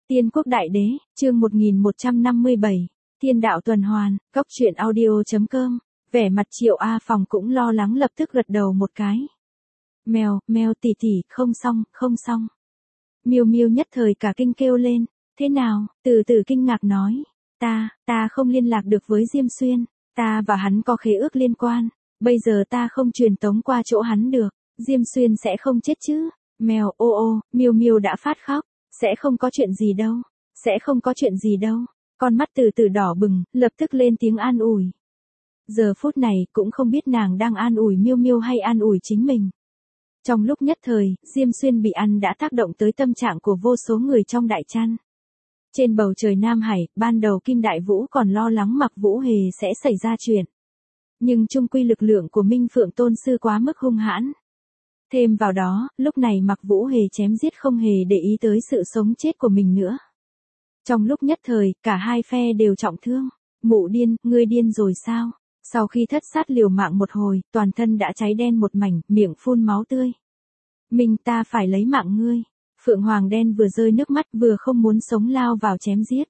Tiên Quốc Đại Đế, chương 1157, Thiên Đạo Tuần Hoàn, Cóc Truyện Audio.com, vẻ mặt Triệu A Phòng cũng lo lắng lập tức gật đầu một cái. Mèo tỷ tỷ, không xong. Miêu Miêu nhất thời cả kinh kêu lên, thế nào, từ từ kinh ngạc nói, ta không liên lạc được với Diêm Xuyên, ta và hắn có khế ước liên quan, bây giờ ta không truyền tống qua chỗ hắn được, Diêm Xuyên sẽ không chết chứ, mèo Miêu Miêu đã phát khóc, sẽ không có chuyện gì đâu, con mắt từ từ đỏ bừng, lập tức lên tiếng an ủi. Giờ phút này cũng không biết nàng đang an ủi Miêu Miêu hay an ủi chính mình. Trong lúc nhất thời, Diêm Xuyên bị ăn đã tác động tới tâm trạng của vô số người trong đại trăn. Trên bầu trời Nam Hải, ban đầu Kim Đại Vũ còn lo lắng Mặc Vũ Hề sẽ xảy ra chuyện. Nhưng chung quy lực lượng của Minh Phượng Tôn Sư quá mức hung hãn. Thêm vào đó, lúc này Mặc Vũ Hề chém giết không hề để ý tới sự sống chết của mình nữa. Trong lúc nhất thời, cả hai phe đều trọng thương. Mụ điên, ngươi điên rồi sao? Sau khi thất sát liều mạng một hồi, toàn thân đã cháy đen một mảnh, miệng phun máu tươi. Mình ta phải lấy mạng ngươi. Phượng Hoàng đen vừa rơi nước mắt vừa không muốn sống lao vào chém giết.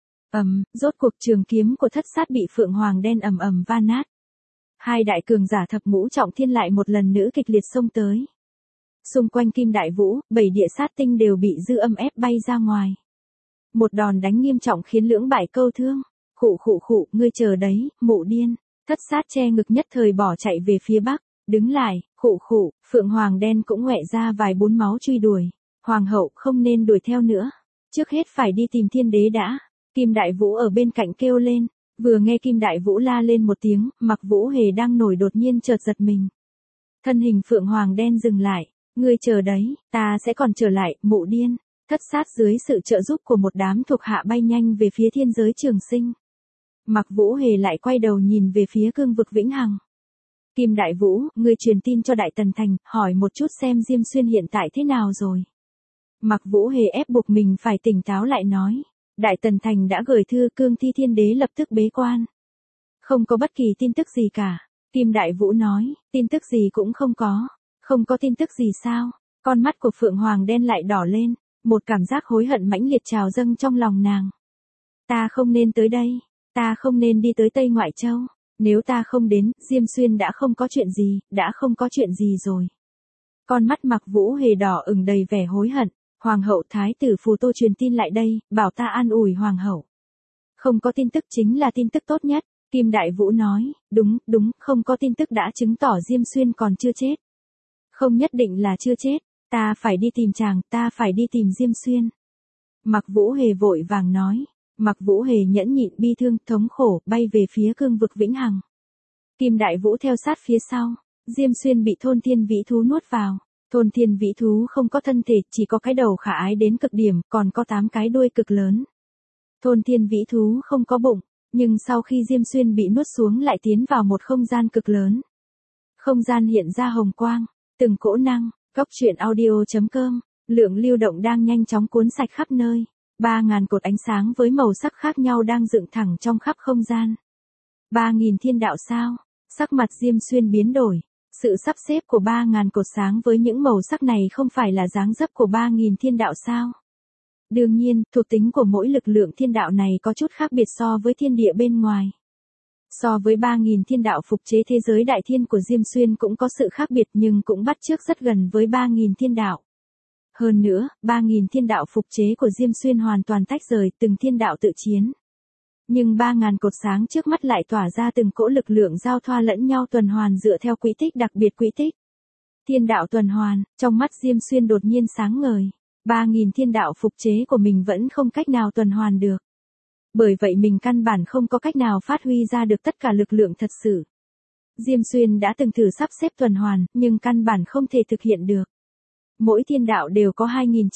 Rốt cuộc trường kiếm của thất sát bị Phượng Hoàng đen ầm va nát. Hai đại cường giả thập ngũ trọng thiên lại một lần nữa kịch liệt xông tới. Xung quanh Kim Đại Vũ, 7 địa sát tinh đều bị dư âm ép bay ra ngoài. Một đòn đánh nghiêm trọng khiến lưỡng bại câu thương. Khụ, ngươi chờ đấy, mụ điên. Thất sát che ngực nhất thời bỏ chạy về phía bắc, đứng lại, khụ, Phượng Hoàng đen cũng ngoẹ ra vài bún máu truy đuổi. Hoàng hậu không nên đuổi theo nữa, trước hết phải đi tìm Thiên Đế đã. Kim Đại Vũ ở bên cạnh kêu lên, vừa nghe Kim Đại Vũ la lên một tiếng, Mặc Vũ Hề đang nổi đột nhiên chợt giật mình. Thân hình Phượng Hoàng đen dừng lại, ngươi chờ đấy, ta sẽ còn trở lại, mụ điên. Thất sát dưới sự trợ giúp của một đám thuộc hạ bay nhanh về phía thiên giới Trường Sinh. Mặc Vũ Hề lại quay đầu nhìn về phía cương vực Vĩnh Hằng. Kim Đại Vũ, ngươi truyền tin cho Đại Tần Thành, hỏi một chút xem Diêm Xuyên hiện tại thế nào rồi. Mặc Vũ Hề ép buộc mình phải tỉnh táo lại nói. Đại Tần Thành đã gửi thư, Cương Thi Thiên Đế lập tức bế quan. Không có bất kỳ tin tức gì cả. Kim Đại Vũ nói, tin tức gì cũng không có. Không có tin tức gì sao? Con mắt của Phượng Hoàng đen lại đỏ lên. Một cảm giác hối hận mãnh liệt trào dâng trong lòng nàng. Ta không nên tới đây. Ta không nên đi tới Tây Ngoại Châu. Nếu ta không đến, Diêm Xuyên đã không có chuyện gì rồi. Con mắt Mặc Vũ Hề đỏ ửng đầy vẻ hối hận. Hoàng hậu Thái tử Phù Tô truyền tin lại đây, bảo ta an ủi Hoàng hậu. Không có tin tức chính là tin tức tốt nhất. Kim Đại Vũ nói, đúng, không có tin tức đã chứng tỏ Diêm Xuyên còn chưa chết. Không nhất định là chưa chết, ta phải đi tìm Diêm Xuyên. Mặc Vũ Hề vội vàng nói. Mặc Vũ Hề nhẫn nhịn bi thương, thống khổ, bay về phía cương vực Vĩnh Hằng. Kim Đại Vũ theo sát phía sau, Diêm Xuyên bị Thôn Thiên Vĩ Thú nuốt vào. Thôn Thiên Vĩ Thú không có thân thể, chỉ có cái đầu khả ái đến cực điểm, còn có 8 cái đuôi cực lớn. Thôn Thiên Vĩ Thú không có bụng, nhưng sau khi Diêm Xuyên bị nuốt xuống lại tiến vào một không gian cực lớn. Không gian hiện ra hồng quang, từng cỗ năng, Cóc Truyện Audio.com, lượng lưu động đang nhanh chóng cuốn sạch khắp nơi. 3.000 cột ánh sáng với màu sắc khác nhau đang dựng thẳng trong khắp không gian. 3.000 thiên đạo sao? Sắc mặt Diêm Xuyên biến đổi. Sự sắp xếp của 3.000 cột sáng với những màu sắc này không phải là dáng dấp của 3.000 thiên đạo sao? Đương nhiên, thuộc tính của mỗi lực lượng thiên đạo này có chút khác biệt so với thiên địa bên ngoài. So với 3.000 thiên đạo phục chế thế giới đại thiên của Diêm Xuyên cũng có sự khác biệt nhưng cũng bắt chước rất gần với 3.000 thiên đạo. Hơn nữa, 3.000 thiên đạo phục chế của Diêm Xuyên hoàn toàn tách rời từng thiên đạo tự chiến. Nhưng 3.000 cột sáng trước mắt lại tỏa ra từng cỗ lực lượng giao thoa lẫn nhau tuần hoàn dựa theo quỹ tích đặc biệt quỹ tích. Thiên đạo tuần hoàn, trong mắt Diêm Xuyên đột nhiên sáng ngời. 3.000 thiên đạo phục chế của mình vẫn không cách nào tuần hoàn được. Bởi vậy mình căn bản không có cách nào phát huy ra được tất cả lực lượng thật sự. Diêm Xuyên đã từng thử sắp xếp tuần hoàn, nhưng căn bản không thể thực hiện được. Mỗi thiên đạo đều có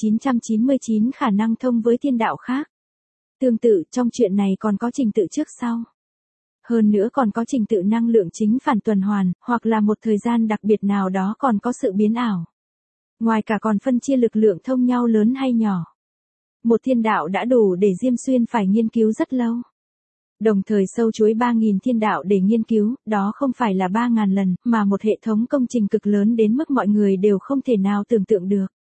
2.999 khả năng thông với thiên đạo khác. Tương tự, trong chuyện này còn có trình tự trước sau. Hơn nữa còn có trình tự năng lượng chính phản tuần hoàn, hoặc là một thời gian đặc biệt nào đó còn có sự biến ảo. Ngoài cả còn phân chia lực lượng thông nhau lớn hay nhỏ. Một thiên đạo đã đủ để Diêm Xuyên phải nghiên cứu rất lâu. Đồng thời sâu chuối 3.000 thiên đạo để nghiên cứu, đó không phải là 3.000 lần, mà một hệ thống công trình cực lớn đến mức mọi người đều không thể nào tưởng tượng được.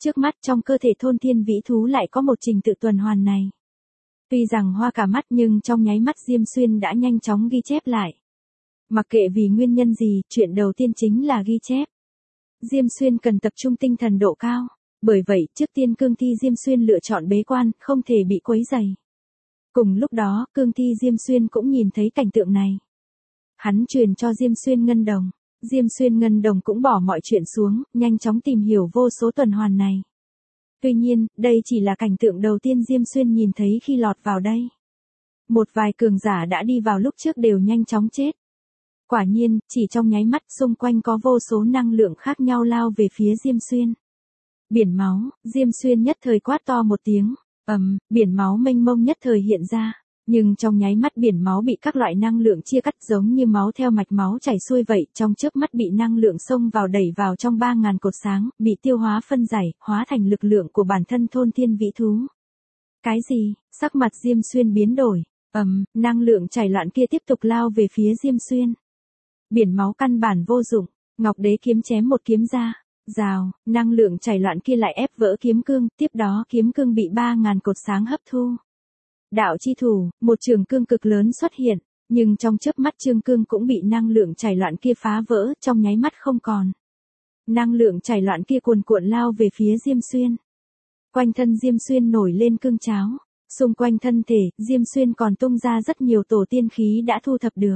Trước mắt trong cơ thể thôn thiên vĩ thú lại có một trình tự tuần hoàn này. Tuy rằng hoa cả mắt nhưng trong nháy mắt Diêm Xuyên đã nhanh chóng ghi chép lại. Mặc kệ vì nguyên nhân gì, chuyện đầu tiên chính là ghi chép. Diêm Xuyên cần tập trung tinh thần độ cao. Bởi vậy, trước tiên cương thi Diêm Xuyên lựa chọn bế quan, không thể bị quấy rầy. Cùng lúc đó, cương thi Diêm Xuyên cũng nhìn thấy cảnh tượng này. Hắn truyền cho Diêm Xuyên ngân đồng. Diêm Xuyên ngân đồng cũng bỏ mọi chuyện xuống, nhanh chóng tìm hiểu vô số tuần hoàn này. Tuy nhiên, đây chỉ là cảnh tượng đầu tiên Diêm Xuyên nhìn thấy khi lọt vào đây. Một vài cường giả đã đi vào lúc trước đều nhanh chóng chết. Quả nhiên, chỉ trong nháy mắt xung quanh có vô số năng lượng khác nhau lao về phía Diêm Xuyên. Biển máu, Diêm Xuyên nhất thời quát to một tiếng, biển máu mênh mông nhất thời hiện ra. Nhưng trong nháy mắt biển máu bị các loại năng lượng chia cắt giống như máu theo mạch máu chảy xuôi vậy, trong chớp mắt bị năng lượng xông vào đẩy vào trong 3.000 cột sáng, bị tiêu hóa phân giải, hóa thành lực lượng của bản thân thôn thiên vĩ thú. Cái gì? Sắc mặt Diêm Xuyên biến đổi, năng lượng chảy loạn kia tiếp tục lao về phía Diêm Xuyên. Biển máu căn bản vô dụng, Ngọc Đế kiếm chém một kiếm ra, rào, năng lượng chảy loạn kia lại ép vỡ kiếm cương, tiếp đó kiếm cương bị 3.000 cột sáng hấp thu. Đạo chi thủ, một trường cương cực lớn xuất hiện, nhưng trong chớp mắt trường cương cũng bị năng lượng chảy loạn kia phá vỡ, trong nháy mắt không còn. Năng lượng chảy loạn kia cuồn cuộn lao về phía Diêm Xuyên. Quanh thân Diêm Xuyên nổi lên cương cháo, xung quanh thân thể, Diêm Xuyên còn tung ra rất nhiều tổ tiên khí đã thu thập được.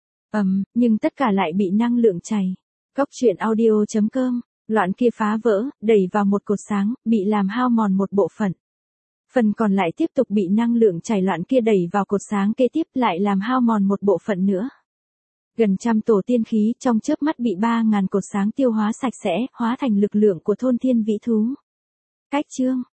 Nhưng tất cả lại bị năng lượng chảy. Góc truyện audio.com, loạn kia phá vỡ, đẩy vào một cột sáng, bị làm hao mòn một bộ phận. Phần còn lại tiếp tục bị năng lượng chảy loạn kia đẩy vào cột sáng kế tiếp lại làm hao mòn một bộ phận nữa. Gần trăm tổ tiên khí trong chớp mắt bị 3.000 cột sáng tiêu hóa sạch sẽ, hóa thành lực lượng của thôn thiên vĩ thú. Cách chương